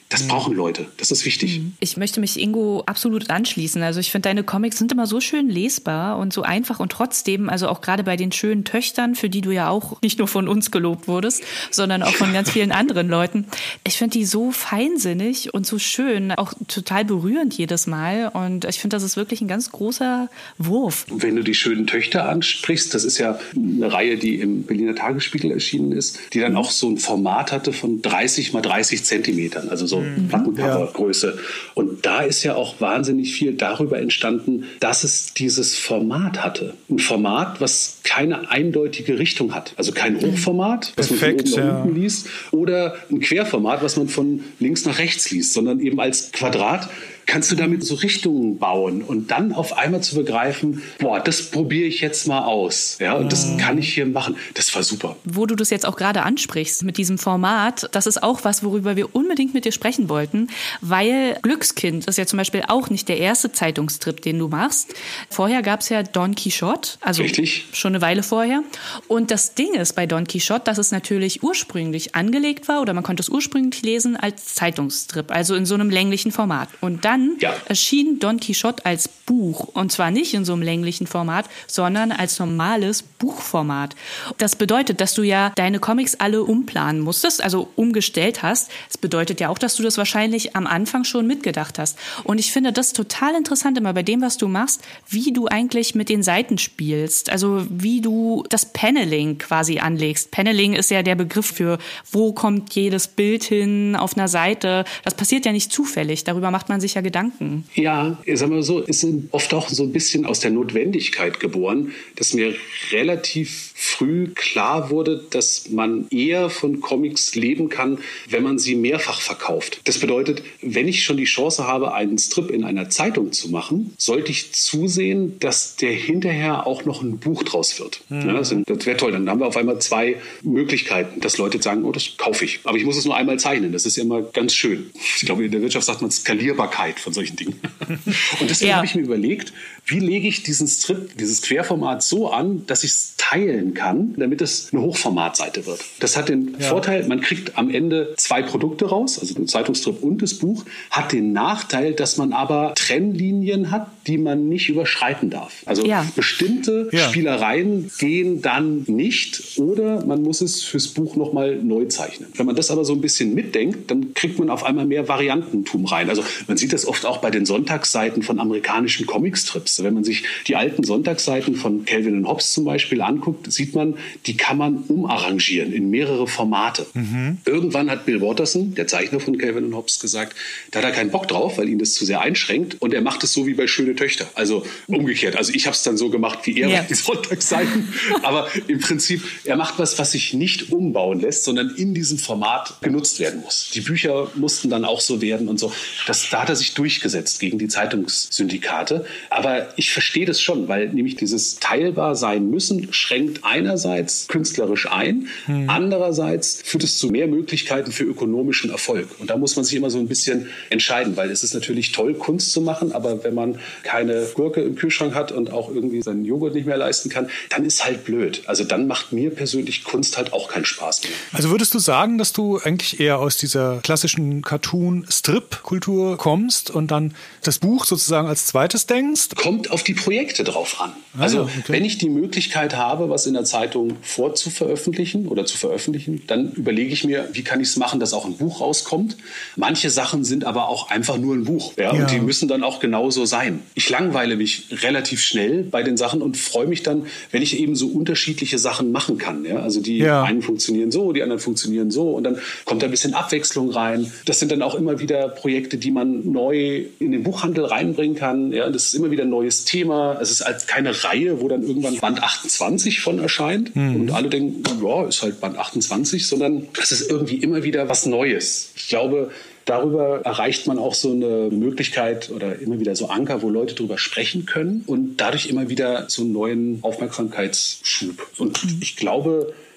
Das brauchen Leute. Das ist wichtig. Ich möchte mich Ingo absolut anschließen. Also ich finde, deine Comics sind immer so schön lesbar und so einfach und trotzdem, also auch gerade bei den schönen Töchtern, für die du ja auch nicht nur von uns gelobt wurdest, sondern auch von ganz vielen anderen Leuten. Ich finde die so feinsinnig und so schön, auch total berührend jedes Mal. Und ich finde, das ist wirklich ein ganz großer Wurf. Wenn du die schönen Töchter ansprichst, das ist ja eine Reihe, die im Berliner Tagesspiegel erschienen ist, die dann auch so ein Format hatte von 30 mal 30 Zentimetern, also so Plattencover-Größe. Und da ist ja auch wahnsinnig viel darüber entstanden, dass es dieses Format hatte. Ein Format, was keine eindeutige Richtung hat. Also kein Hochformat, was man von oben nach unten liest, oder ein Querformat, was man von links nach rechts liest, sondern eben als Quadrat kannst du damit so Richtungen bauen und dann auf einmal zu begreifen, boah, das probiere ich jetzt mal aus. Ja, und das kann ich hier machen. Das war super. Wo du das jetzt auch gerade ansprichst mit diesem Format, das ist auch was, worüber wir unbedingt mit dir sprechen wollten, weil Glückskind ist ja zum Beispiel auch nicht der erste Zeitungstrip, den du machst. Vorher gab es ja Don Quixote, also richtig, schon eine Weile vorher. Und das Ding ist bei Don Quixote, dass es natürlich ursprünglich angelegt war oder man konnte es ursprünglich lesen als Zeitungstrip, also in so einem länglichen Format. Und dann erschien Don Quixote als Buch. Und zwar nicht in so einem länglichen Format, sondern als normales Buchformat. Das bedeutet, dass du ja deine Comics alle umplanen musstest, also umgestellt hast. Das bedeutet ja auch, dass du das wahrscheinlich am Anfang schon mitgedacht hast. Und ich finde das total interessant immer bei dem, was du machst, wie du eigentlich mit den Seiten spielst. Also wie du das Paneling quasi anlegst. Paneling ist ja der Begriff für, wo kommt jedes Bild hin auf einer Seite. Das passiert ja nicht zufällig. Darüber macht man sich ja Gedanken. Ja, sagen wir so, ist oft auch so ein bisschen aus der Notwendigkeit geboren, dass mir relativ früh klar wurde, dass man eher von Comics leben kann, wenn man sie mehrfach verkauft. Das bedeutet, wenn ich schon die Chance habe, einen Strip in einer Zeitung zu machen, sollte ich zusehen, dass der hinterher auch noch ein Buch draus wird. Ja, das wäre toll. Dann haben wir auf einmal 2 Möglichkeiten, dass Leute sagen, oh, das kaufe ich. Aber ich muss es nur einmal zeichnen. Das ist ja immer ganz schön. Ich glaube, in der Wirtschaft sagt man Skalierbarkeit von solchen Dingen. Und deswegen habe ich mir überlegt, wie lege ich diesen Strip, dieses Querformat so an, dass ich es teilen kann, damit es eine Hochformatseite wird. Das hat den Vorteil, man kriegt am Ende 2 Produkte raus, also den Zeitungsstrip und das Buch, hat den Nachteil, dass man aber Trennlinien hat, die man nicht überschreiten darf. Also bestimmte Spielereien gehen dann nicht oder man muss es fürs Buch nochmal neu zeichnen. Wenn man das aber so ein bisschen mitdenkt, dann kriegt man auf einmal mehr Variantentum rein. Also man sieht das oft auch bei den Sonntagsseiten von amerikanischen Comicstrips. Wenn man sich die alten Sonntagsseiten von Calvin & Hobbes zum Beispiel anguckt, sieht man, die kann man umarrangieren in mehrere Formate. Irgendwann hat Bill Watterson, der Zeichner von Calvin & Hobbes, gesagt, da hat er keinen Bock drauf, weil ihn das zu sehr einschränkt und er macht es so wie bei Schöne Töchter. Also umgekehrt. Also ich habe es dann so gemacht wie er bei den Sonntagsseiten. Aber im Prinzip, er macht was sich nicht umbauen lässt, sondern in diesem Format genutzt werden muss. Die Bücher mussten dann auch so werden und so. Da hat er sich durchgesetzt gegen die Zeitungssyndikate. Aber ich verstehe das schon, weil nämlich dieses teilbar sein müssen schränkt einerseits künstlerisch ein, andererseits führt es zu mehr Möglichkeiten für ökonomischen Erfolg. Und da muss man sich immer so ein bisschen entscheiden, weil es ist natürlich toll, Kunst zu machen, aber wenn man keine Gurke im Kühlschrank hat und auch irgendwie seinen Joghurt nicht mehr leisten kann, dann ist halt blöd. Also dann macht mir persönlich Kunst halt auch keinen Spaß mehr. Also würdest du sagen, dass du eigentlich eher aus dieser klassischen Cartoon-Strip-Kultur kommst und dann das Buch sozusagen als zweites denkst? Kommt auf die Projekte drauf an. Also wenn ich die Möglichkeit habe, was in der Zeitung vorzuveröffentlichen oder zu veröffentlichen, dann überlege ich mir, wie kann ich es machen, dass auch ein Buch rauskommt. Manche Sachen sind aber auch einfach nur ein Buch. Ja? Und die müssen dann auch genauso sein. Ich langweile mich relativ schnell bei den Sachen und freue mich dann, wenn ich eben so unterschiedliche Sachen machen kann. Ja? Also die einen funktionieren so, die anderen funktionieren so und dann kommt da ein bisschen Abwechslung rein. Das sind dann auch immer wieder Projekte, die man neu in den Buchhandel reinbringen kann. Ja? Das ist immer wieder ein neues Thema. Es ist halt keine Reihe, wo dann irgendwann Band 28 von erscheint und alle denken, ja, ist halt Band 28, sondern es ist irgendwie immer wieder was Neues. Ich glaube, darüber erreicht man auch so eine Möglichkeit oder immer wieder so Anker, wo Leute drüber sprechen können und dadurch immer wieder so einen neuen Aufmerksamkeitsschub. Und ich glaube,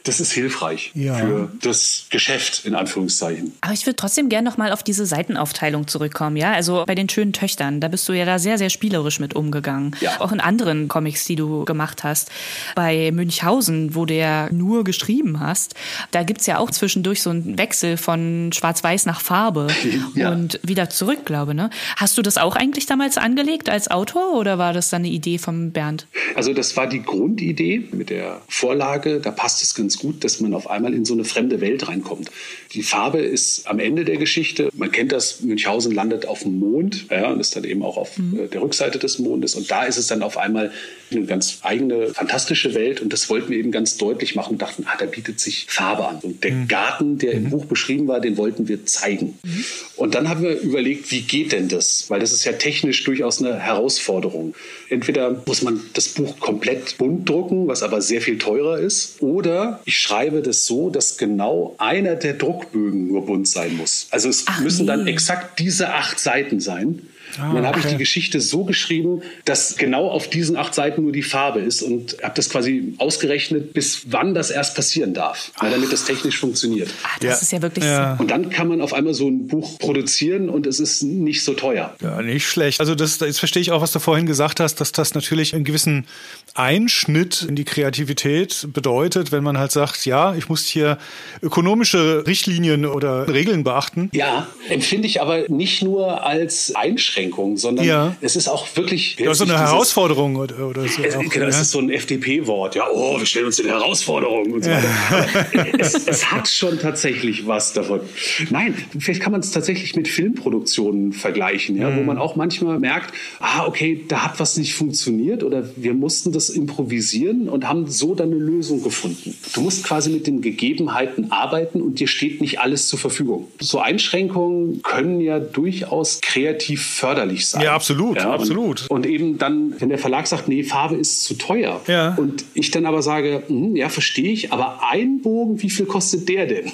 das ist hilfreich für das Geschäft, in Anführungszeichen. Aber ich würde trotzdem gerne noch mal auf diese Seitenaufteilung zurückkommen, ja? Also bei den schönen Töchtern, da bist du ja da sehr, sehr spielerisch mit umgegangen. Ja. Auch in anderen Comics, die du gemacht hast. Bei Münchhausen, wo du ja nur geschrieben hast, da gibt's ja auch zwischendurch so einen Wechsel von Schwarz-Weiß nach Farbe und wieder zurück, glaube ich. Ne? Hast du das auch eigentlich damals angelegt als Autor oder war das dann eine Idee von Bernd? Also das war die Grundidee mit der Vorlage. Da passt es ganz gut, dass man auf einmal in so eine fremde Welt reinkommt. Die Farbe ist am Ende der Geschichte. Man kennt das, Münchhausen landet auf dem Mond und ist dann eben auch auf der Rückseite des Mondes. Und da ist es dann auf einmal eine ganz eigene, fantastische Welt. Und das wollten wir eben ganz deutlich machen und dachten, da bietet sich Farbe an. Und der Garten, der im Buch beschrieben war, den wollten wir zeigen. Und dann haben wir überlegt, wie geht denn das? Weil das ist ja technisch durchaus eine Herausforderung. Entweder muss man das Buch komplett bunt drucken, was aber sehr viel teurer ist, oder ich schreibe das so, dass genau einer der Druckbögen nur bunt sein muss. Also es müssen dann exakt diese 8 Seiten sein. Und dann habe ich die Geschichte so geschrieben, dass genau auf diesen 8 Seiten nur die Farbe ist und habe das quasi ausgerechnet, bis wann das erst passieren darf, damit das technisch funktioniert. Das ist ja wirklich so. Und dann kann man auf einmal so ein Buch produzieren und es ist nicht so teuer. Ja, nicht schlecht. Also jetzt verstehe ich auch, was du vorhin gesagt hast, dass das natürlich einen gewissen Einschnitt in die Kreativität bedeutet, wenn man halt sagt, ja, ich muss hier ökonomische Richtlinien oder Regeln beachten. Ja, empfinde ich aber nicht nur als Einschränkung, sondern es ist auch wirklich... Ja, so eine Herausforderung oder so. Genau, es ist so ein FDP-Wort. Ja, wir stellen uns den Herausforderungen und so weiter. Es hat schon tatsächlich was davon. Nein, vielleicht kann man es tatsächlich mit Filmproduktionen vergleichen, wo man auch manchmal merkt, okay, da hat was nicht funktioniert oder wir mussten das improvisieren und haben so dann eine Lösung gefunden. Du musst quasi mit den Gegebenheiten arbeiten und dir steht nicht alles zur Verfügung. So Einschränkungen können ja durchaus kreativ förderlich sein. Ja, absolut, absolut. Und eben dann, wenn der Verlag sagt, nee, Farbe ist zu teuer und ich dann aber sage, verstehe ich, aber ein Bogen, wie viel kostet der denn?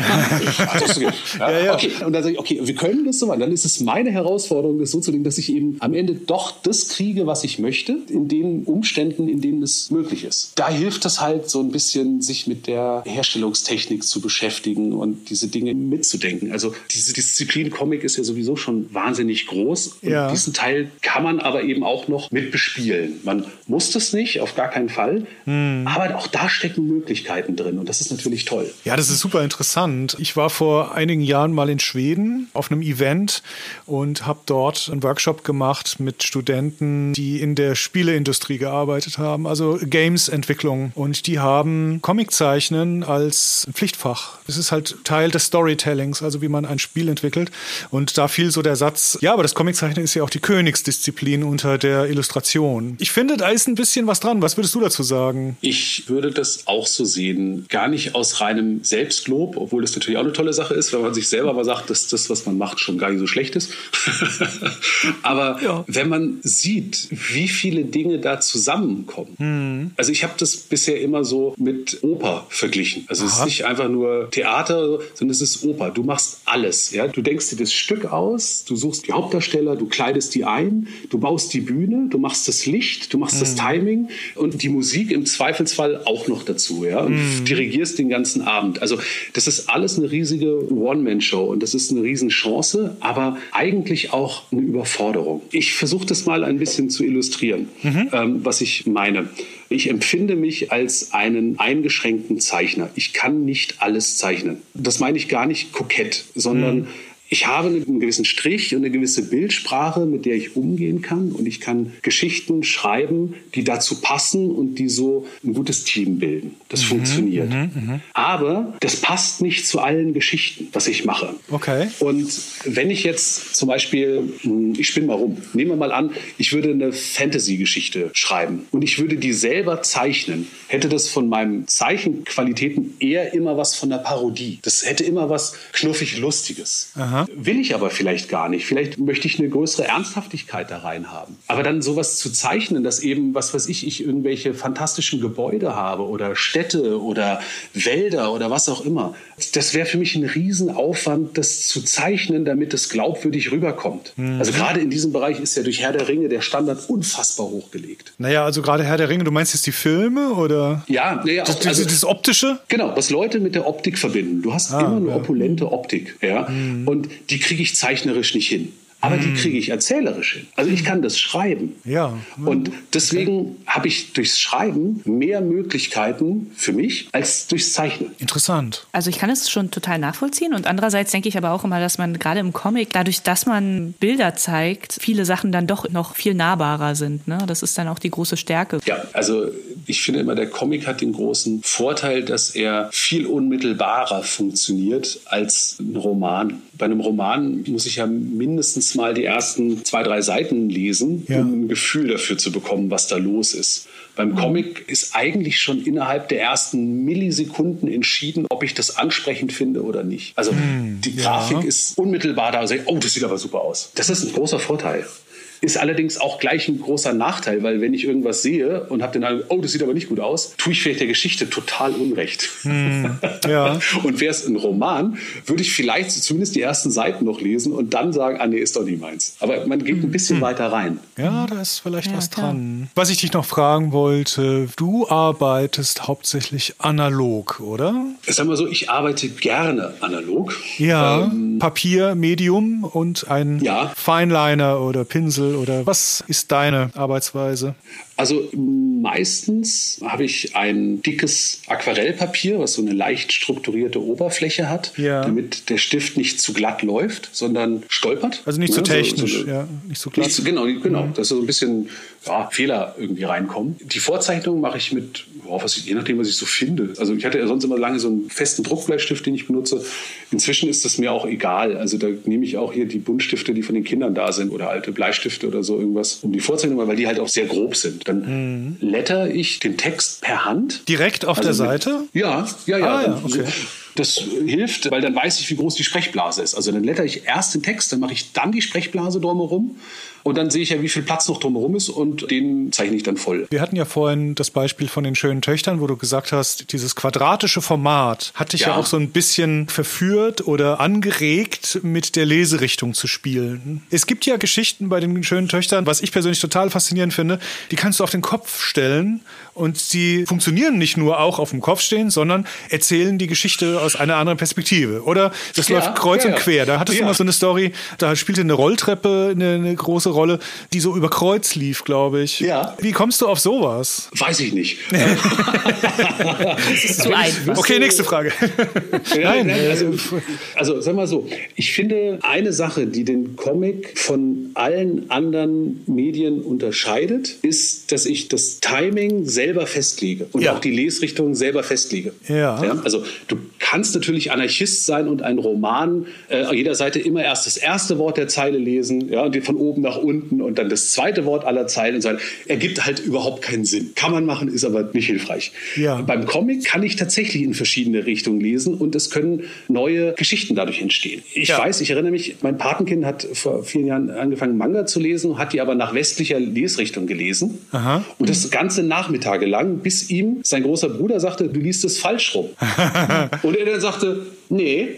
Okay. Und dann sage ich, okay, wir können das so machen. Dann ist es meine Herausforderung, das so zu legen, dass ich eben am Ende doch das kriege, was ich möchte, in den Umständen, in denen es möglich ist. Da hilft es halt so ein bisschen, sich mit der Herstellungstechnik zu beschäftigen und diese Dinge mitzudenken. Also diese Disziplin Comic ist ja sowieso schon wahnsinnig groß. Und diesen Teil kann man aber eben auch noch mit bespielen. Man muss das nicht, auf gar keinen Fall. Aber auch da stecken Möglichkeiten drin. Und das ist natürlich toll. Ja, das ist super interessant. Ich war vor einigen Jahren mal in Schweden auf einem Event und habe dort einen Workshop gemacht mit Studenten, die in der Spieleindustrie gearbeitet haben, also Games-Entwicklung. Und die haben Comiczeichnen als Pflichtfach. Es ist halt Teil des Storytellings, also wie man ein Spiel entwickelt. Und da fiel so der Satz, ja, aber das Comiczeichnen ist ja auch die Königsdisziplin unter der Illustration. Ich finde, da ist ein bisschen was dran. Was würdest du dazu sagen? Ich würde das auch so sehen. Gar nicht aus reinem Selbstlob, obwohl das natürlich auch eine tolle Sache ist, wenn man sich selber mal sagt, dass das, was man macht, schon gar nicht so schlecht ist. Aber wenn man sieht, wie viele Dinge da zusammenkommen. Also ich habe das bisher immer so mit Oper verglichen. Also es ist nicht einfach nur Theater, sondern es ist Oper. Du machst alles. Ja? Du denkst dir das Stück aus, du suchst die Hauptdarsteller, du kleidest die ein, du baust die Bühne, du machst das Licht, du machst das Timing und die Musik im Zweifelsfall auch noch dazu. Ja? Und dirigierst den ganzen Abend. Also das ist alles eine riesige One-Man-Show und das ist eine Riesenchance, aber eigentlich auch eine Überforderung. Ich versuche das mal ein bisschen zu illustrieren, was ich meine. Ich empfinde mich als einen eingeschränkten Zeichner. Ich kann nicht alles zeichnen. Das meine ich gar nicht kokett, sondern ich habe einen gewissen Strich und eine gewisse Bildsprache, mit der ich umgehen kann. Und ich kann Geschichten schreiben, die dazu passen und die so ein gutes Team bilden. Das funktioniert. Aber das passt nicht zu allen Geschichten, was ich mache. Okay. Und wenn ich jetzt zum Beispiel, ich spinne mal rum, nehmen wir mal an, ich würde eine Fantasy-Geschichte schreiben und ich würde die selber zeichnen, hätte das von meinen Zeichenqualitäten eher immer was von einer Parodie. Das hätte immer was knuffig Lustiges. Will ich aber vielleicht gar nicht. Vielleicht möchte ich eine größere Ernsthaftigkeit da rein haben. Aber dann sowas zu zeichnen, dass eben, was weiß ich irgendwelche fantastischen Gebäude habe oder Städte oder Wälder oder was auch immer, das wäre für mich ein Riesenaufwand, das zu zeichnen, damit es glaubwürdig rüberkommt. Also gerade in diesem Bereich ist ja durch Herr der Ringe der Standard unfassbar hochgelegt. Naja, also gerade Herr der Ringe, du meinst jetzt die Filme oder? Ja, das Optische? Genau, was Leute mit der Optik verbinden. Du hast immer eine opulente Optik, ja, und die kriege ich zeichnerisch nicht hin. Aber die kriege ich erzählerisch hin. Also ich kann das schreiben. Ja. Und deswegen habe ich durchs Schreiben mehr Möglichkeiten für mich als durchs Zeichnen. Interessant. Also ich kann es schon total nachvollziehen. Und andererseits denke ich aber auch immer, dass man gerade im Comic, dadurch, dass man Bilder zeigt, viele Sachen dann doch noch viel nahbarer sind. Ne? Das ist dann auch die große Stärke. Ja, also ich finde immer, der Comic hat den großen Vorteil, dass er viel unmittelbarer funktioniert als ein Roman. Bei einem Roman muss ich ja mindestens mal die ersten 2-3 Seiten lesen, um ein Gefühl dafür zu bekommen, was da los ist. Beim Comic ist eigentlich schon innerhalb der ersten Millisekunden entschieden, ob ich das ansprechend finde oder nicht. Also die Grafik ist unmittelbar da. Also, oh, das sieht aber super aus. Das ist ein großer Vorteil. Ist allerdings auch gleich ein großer Nachteil, weil wenn ich irgendwas sehe und habe den Eindruck, oh, das sieht aber nicht gut aus, tue ich vielleicht der Geschichte total Unrecht. Und wäre es ein Roman, würde ich vielleicht zumindest die ersten Seiten noch lesen und dann sagen, nee, ist doch nicht meins. Aber man geht ein bisschen weiter rein. Ja, da ist vielleicht was dran. Was ich dich noch fragen wollte, du arbeitest hauptsächlich analog, oder? Sagen wir so, ich arbeite gerne analog. Ja, Papier, Medium und ein Fineliner oder Pinsel. Oder was ist deine Arbeitsweise? Also meistens habe ich ein dickes Aquarellpapier, was so eine leicht strukturierte Oberfläche hat, damit der Stift nicht zu glatt läuft, sondern stolpert. Also nicht so technisch, nicht so glatt. Genau, dass so ein bisschen Fehler irgendwie reinkommen. Die Vorzeichnung mache ich mit, je nachdem, was ich so finde. Also ich hatte ja sonst immer lange so einen festen Druckbleistift, den ich benutze. Inzwischen ist das mir auch egal. Also da nehme ich auch hier die Buntstifte, die von den Kindern da sind oder alte Bleistifte oder so irgendwas, um die Vorzeichnung, weil die halt auch sehr grob sind. Dann letter ich den Text per Hand. Direkt auf der Seite? Ja. Okay. Das hilft, weil dann weiß ich, wie groß die Sprechblase ist. Also dann letter ich erst den Text, dann mache ich dann die Sprechblase drumherum. Und dann sehe ich ja, wie viel Platz noch drumherum ist und den zeichne ich dann voll. Wir hatten ja vorhin das Beispiel von den schönen Töchtern, wo du gesagt hast, dieses quadratische Format hat dich ja auch so ein bisschen verführt oder angeregt, mit der Leserichtung zu spielen. Es gibt ja Geschichten bei den schönen Töchtern, was ich persönlich total faszinierend finde, die kannst du auf den Kopf stellen und sie funktionieren nicht nur auch auf dem Kopf stehen, sondern erzählen die Geschichte aus einer anderen Perspektive. Oder das läuft kreuz und quer. Da hattest du mal so eine Story, da spielte eine Rolltreppe eine große Rolle, die so über Kreuz lief, glaube ich. Ja. Wie kommst du auf sowas? Weiß ich nicht. Das ist zu einfach. Okay, nächste Frage. Nein, also sag mal so, ich finde eine Sache, die den Comic von allen anderen Medien unterscheidet, ist, dass ich das Timing selber festlege und auch die Lesrichtung selber festlege. Also du kannst natürlich Anarchist sein und einen Roman an jeder Seite immer erst das erste Wort der Zeile lesen, und von oben nach unten und dann das zweite Wort aller Zeilen und so weiter. Ergibt halt überhaupt keinen Sinn. Kann man machen, ist aber nicht hilfreich. Beim Comic kann ich tatsächlich in verschiedene Richtungen lesen und es können neue Geschichten dadurch entstehen. Ich erinnere mich, mein Patenkind hat vor 4 Jahren angefangen, Manga zu lesen, hat die aber nach westlicher Lesrichtung gelesen. Und das ganze Nachmittage lang, bis ihm sein großer Bruder sagte, du liest es falsch rum. Und er dann sagte, nee.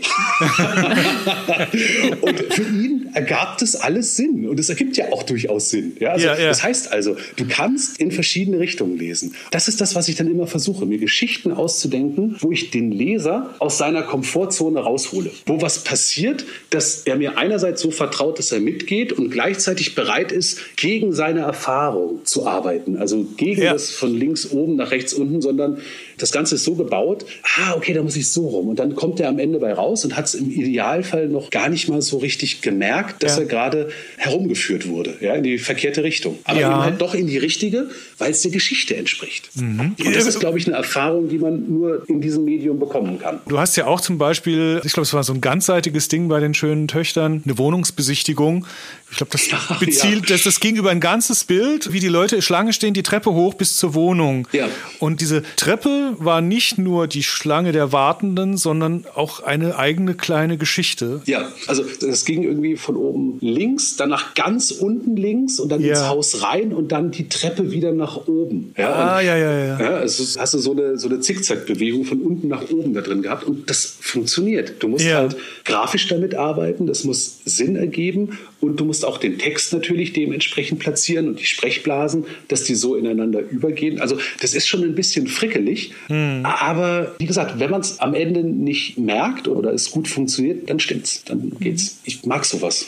Und für ihn ergab das alles Sinn. Und es ergibt ja auch durchaus Sinn. Das heißt also, du kannst in verschiedene Richtungen lesen. Das ist das, was ich dann immer versuche, mir Geschichten auszudenken, wo ich den Leser aus seiner Komfortzone raushole. Wo was passiert, dass er mir einerseits so vertraut, dass er mitgeht und gleichzeitig bereit ist, gegen seine Erfahrung zu arbeiten. Also gegen das von links oben nach rechts unten, sondern das Ganze ist so gebaut, okay, da muss ich so rum. Und dann kommt er am Ende bei raus und hat es im Idealfall noch gar nicht mal so richtig gemerkt, dass er gerade herumgeführt wurde, in die verkehrte Richtung. Aber eben halt doch in die richtige, weil es der Geschichte entspricht. Und das ist, glaube ich, eine Erfahrung, die man nur in diesem Medium bekommen kann. Du hast ja auch zum Beispiel, ich glaube, es war so ein ganzseitiges Ding bei den schönen Töchtern, eine Wohnungsbesichtigung. Ich glaube, das bezielt, das ging über ein ganzes Bild, wie die Leute Schlange stehen, die Treppe hoch bis zur Wohnung. Und diese Treppe war nicht nur die Schlange der Wartenden, sondern auch auch eine eigene kleine Geschichte. Ja, also das ging irgendwie von oben links, dann nach ganz unten links und dann ins Haus rein und dann die Treppe wieder nach oben. Ja, ja. Also hast du so eine Zickzack-Bewegung von unten nach oben da drin gehabt und das funktioniert. Du musst halt grafisch damit arbeiten, das muss Sinn ergeben und du musst auch den Text natürlich dementsprechend platzieren und die Sprechblasen, dass die so ineinander übergehen. Also das ist schon ein bisschen frickelig, aber wie gesagt, wenn man es am Ende nicht merkt oder es gut funktioniert, dann stimmt's, dann geht's. Ich mag sowas.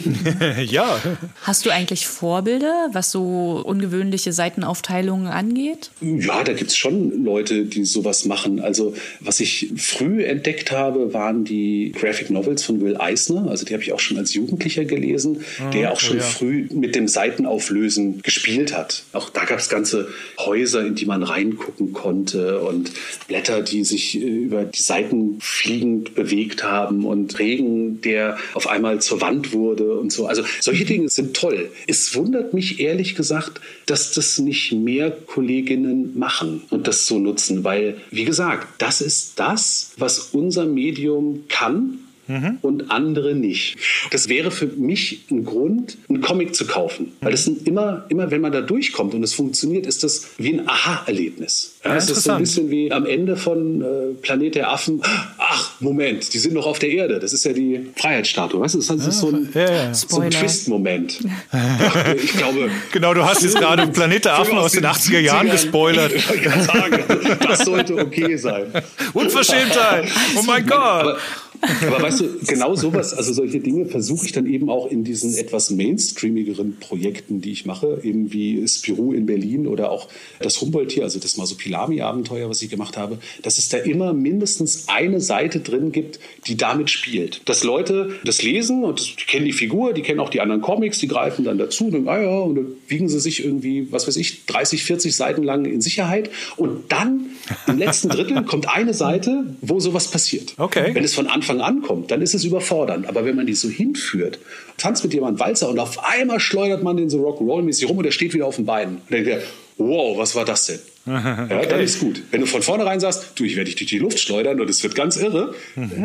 Ja. Hast du eigentlich Vorbilder, was so ungewöhnliche Seitenaufteilungen angeht? Ja, da gibt's schon Leute, die sowas machen. Also was ich früh entdeckt habe, waren die Graphic Novels von Will Eisner. Also die habe ich auch schon als Jugendlicher gelesen, der auch schon früh mit dem Seitenauflösen gespielt hat. Auch da gab's ganze Häuser, in die man reingucken konnte und Blätter, die sich über die Seiten fliegend bewegt haben und Regen, der auf einmal zur Wand wurde und so. Also solche Dinge sind toll. Es wundert mich ehrlich gesagt, dass das nicht mehr Kolleginnen machen und das so nutzen, weil, wie gesagt, das ist das, was unser Medium kann und andere nicht. Das wäre für mich ein Grund, einen Comic zu kaufen. Weil das sind immer, wenn man da durchkommt und es funktioniert, ist das wie ein Aha-Erlebnis. Ja, es ist so ein bisschen wie am Ende von Planet der Affen. Ach, Moment, die sind noch auf der Erde. Das ist ja die Freiheitsstatue. Weißt du, das ist so ein Twist-Moment. Ich glaube... Genau, du hast jetzt gerade Planet der Affen aus den 80er Jahren gespoilert. Ich kann sagen, das sollte okay sein. Unverschämtheit! Oh mein Gott! Aber weißt du, genau sowas, also solche Dinge versuche ich dann eben auch in diesen etwas mainstreamigeren Projekten, die ich mache, eben wie Spirou in Berlin oder auch das Humboldt-Tier, also das Masopilami-Abenteuer, was ich gemacht habe, dass es da immer mindestens eine Seite drin gibt, die damit spielt. Dass Leute das lesen und die kennen die Figur, die kennen auch die anderen Comics, die greifen dann dazu und denken, und dann wiegen sie sich irgendwie, 30, 40 Seiten lang in Sicherheit und dann im letzten Drittel kommt eine Seite, wo sowas passiert. Okay. Wenn es von Anfang an kommt, dann ist es überfordernd. Aber wenn man die so hinführt, tanzt mit jemandem Walzer und auf einmal schleudert man den so Rock'n'Roll-mäßig rum und der steht wieder auf den Beinen. Und dann denkt er, wow, was war das denn? Ja, dann ist gut. Wenn du von vornherein sagst, ich werde dich durch die Luft schleudern und es wird ganz irre,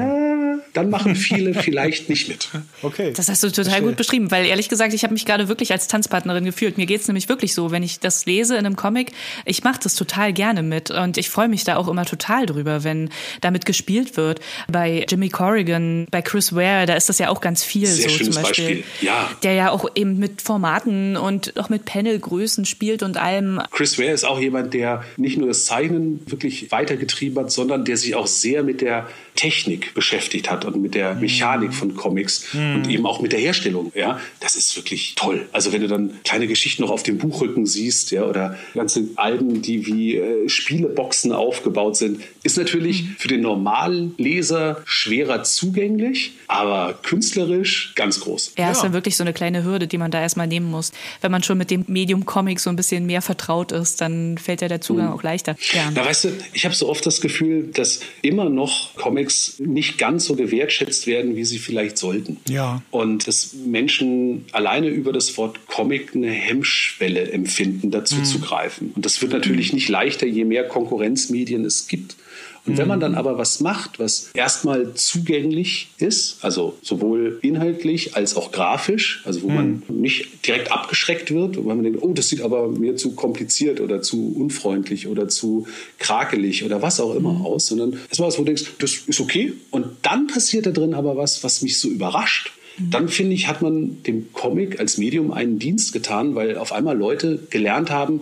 dann machen viele vielleicht nicht mit. Okay. Das hast du total gut beschrieben, weil ehrlich gesagt, ich habe mich gerade wirklich als Tanzpartnerin gefühlt. Mir geht's nämlich wirklich so, wenn ich das lese in einem Comic, ich mache das total gerne mit und ich freue mich da auch immer total drüber, wenn damit gespielt wird. Bei Jimmy Corrigan, bei Chris Ware, da ist das ja auch ganz viel Sehr so schönes zum Beispiel. Ja. Der ja auch eben mit Formaten und auch mit Panelgrößen spielt und allem. Chris Ware ist auch jemand, der nicht nur das Zeichnen wirklich weitergetrieben hat, sondern der sich auch sehr mit der Technik beschäftigt hat und mit der Mechanik von Comics und eben auch mit der Herstellung. Ja, das ist wirklich toll. Also wenn du dann kleine Geschichten noch auf dem Buchrücken siehst, ja, oder ganze Alben, die wie Spieleboxen aufgebaut sind, ist natürlich für den normalen Leser schwerer zugänglich, aber künstlerisch ganz groß. Ja, ist dann wirklich so eine kleine Hürde, die man da erstmal nehmen muss. Wenn man schon mit dem Medium Comic so ein bisschen mehr vertraut ist, dann fällt ja der Zugang auch leichter. Ja. Na, weißt du, ich habe so oft das Gefühl, dass immer noch Comics nicht ganz so gewertschätzt werden, wie sie vielleicht sollten. Ja. Und dass Menschen alleine über das Wort Comic eine Hemmschwelle empfinden, dazu zu greifen. Und das wird natürlich nicht leichter, je mehr Konkurrenzmedien es gibt. Und wenn man dann aber was macht, was erstmal zugänglich ist, also sowohl inhaltlich als auch grafisch, also wo man nicht direkt abgeschreckt wird, wo man denkt, das sieht aber mir zu kompliziert oder zu unfreundlich oder zu krakelig oder was auch immer aus, sondern erstmal was, wo du denkst, das ist okay. Und dann passiert da drin aber was mich so überrascht. Dann, finde ich, hat man dem Comic als Medium einen Dienst getan, weil auf einmal Leute gelernt haben,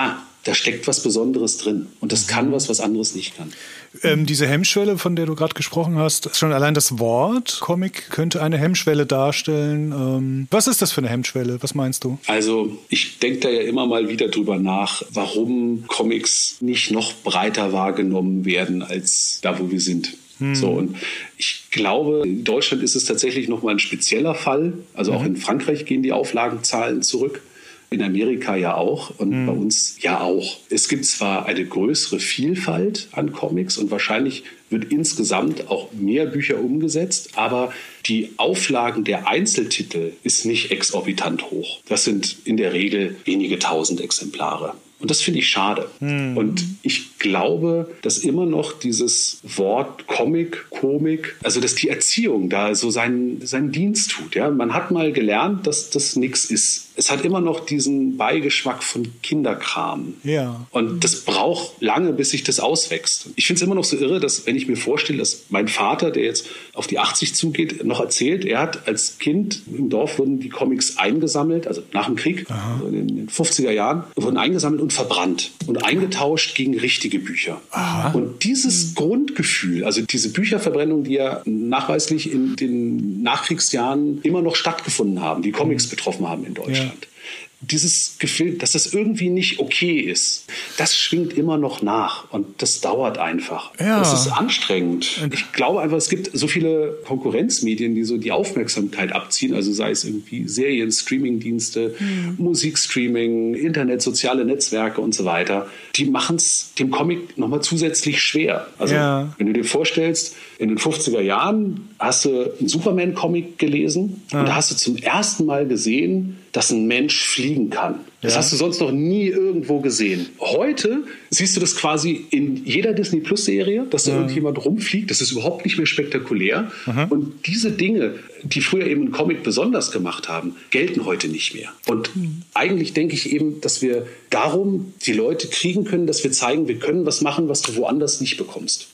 da steckt was Besonderes drin. Und das kann was anderes nicht kann. Diese Hemmschwelle, von der du gerade gesprochen hast, schon allein das Wort Comic könnte eine Hemmschwelle darstellen. Was ist das für eine Hemmschwelle? Was meinst du? Also ich denke da ja immer mal wieder drüber nach, warum Comics nicht noch breiter wahrgenommen werden als da, wo wir sind. So, und ich glaube, in Deutschland ist es tatsächlich nochmal ein spezieller Fall. Also auch in Frankreich gehen die Auflagenzahlen zurück. In Amerika ja auch und bei uns ja auch. Es gibt zwar eine größere Vielfalt an Comics und wahrscheinlich wird insgesamt auch mehr Bücher umgesetzt, aber die Auflagen der Einzeltitel ist nicht exorbitant hoch. Das sind in der Regel wenige tausend Exemplare. Und das finde ich schade. Und ich glaube, dass immer noch dieses Wort Comic Komik, also dass die Erziehung da so seinen Dienst tut. Ja? Man hat mal gelernt, dass das nichts ist. Es hat immer noch diesen Beigeschmack von Kinderkram. Ja. Und das braucht lange, bis sich das auswächst. Ich finde es immer noch so irre, dass wenn ich mir vorstelle, dass mein Vater, der jetzt auf die 80 zugeht, noch erzählt, er hat als Kind, im Dorf wurden die Comics eingesammelt, also nach dem Krieg, also in den 50er Jahren, wurden eingesammelt und verbrannt und eingetauscht gegen richtige Bücher. Aha. Und dieses Grundgefühl, also diese Bücherverbrennung, die ja nachweislich in den Nachkriegsjahren immer noch stattgefunden haben, die Comics betroffen haben in Deutschland. Ja. Dieses Gefühl, dass das irgendwie nicht okay ist, das schwingt immer noch nach und das dauert einfach. Ja. Das ist anstrengend. Ich glaube einfach, es gibt so viele Konkurrenzmedien, die so die Aufmerksamkeit abziehen, also sei es irgendwie Serien, Streamingdienste, Musikstreaming, Internet, soziale Netzwerke und so weiter. Die machen es dem Comic nochmal zusätzlich schwer. Also wenn du dir vorstellst, in den 50er Jahren hast du einen Superman-Comic gelesen und da hast du zum ersten Mal gesehen, dass ein Mensch fliegen kann. Das hast du sonst noch nie irgendwo gesehen. Heute siehst du das quasi in jeder Disney-Plus-Serie, dass da irgendjemand rumfliegt. Das ist überhaupt nicht mehr spektakulär. Und diese Dinge, die früher eben einen Comic besonders gemacht haben, gelten heute nicht mehr. Und eigentlich denke ich eben, dass wir darum die Leute kriegen können, dass wir zeigen, wir können was machen, was du woanders nicht bekommst.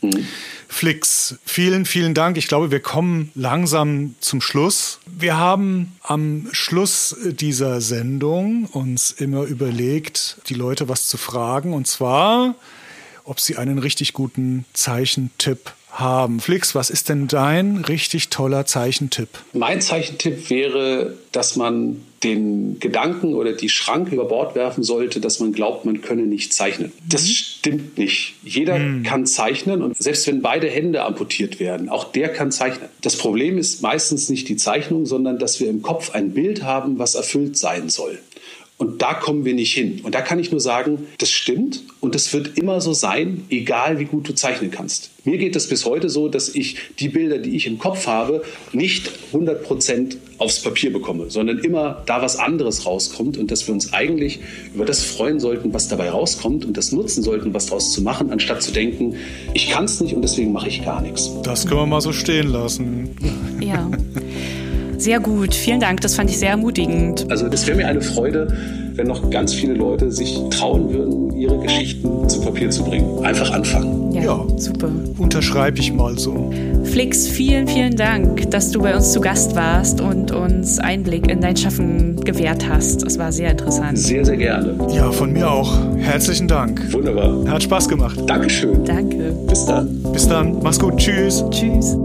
Flix, vielen, vielen Dank. Ich glaube, wir kommen langsam zum Schluss. Wir haben am Schluss dieser Sendung uns immer überlegt, die Leute was zu fragen. Und zwar, ob sie einen richtig guten Zeichentipp haben. Flix, was ist denn dein richtig toller Zeichentipp? Mein Zeichentipp wäre, dass man den Gedanken oder die Schranke über Bord werfen sollte, dass man glaubt, man könne nicht zeichnen. Das stimmt nicht. Jeder kann zeichnen und selbst wenn beide Hände amputiert werden, auch der kann zeichnen. Das Problem ist meistens nicht die Zeichnung, sondern dass wir im Kopf ein Bild haben, was erfüllt sein soll. Und da kommen wir nicht hin. Und da kann ich nur sagen, das stimmt und das wird immer so sein, egal wie gut du zeichnen kannst. Mir geht es bis heute so, dass ich die Bilder, die ich im Kopf habe, nicht 100% aufs Papier bekomme, sondern immer da was anderes rauskommt und dass wir uns eigentlich über das freuen sollten, was dabei rauskommt und das nutzen sollten, was daraus zu machen, anstatt zu denken, ich kann es nicht und deswegen mache ich gar nichts. Das können wir mal so stehen lassen. Ja. Sehr gut, vielen Dank, das fand ich sehr ermutigend. Also es wäre mir eine Freude, wenn noch ganz viele Leute sich trauen würden, ihre Geschichten zu Papier zu bringen. Einfach anfangen. Ja, super. Unterschreibe ich mal so. Flix, vielen, vielen Dank, dass du bei uns zu Gast warst und uns Einblick in dein Schaffen gewährt hast. Das war sehr interessant. Sehr, sehr gerne. Ja, von mir auch. Herzlichen Dank. Wunderbar. Hat Spaß gemacht. Dankeschön. Danke. Bis dann. Bis dann. Mach's gut. Tschüss. Tschüss.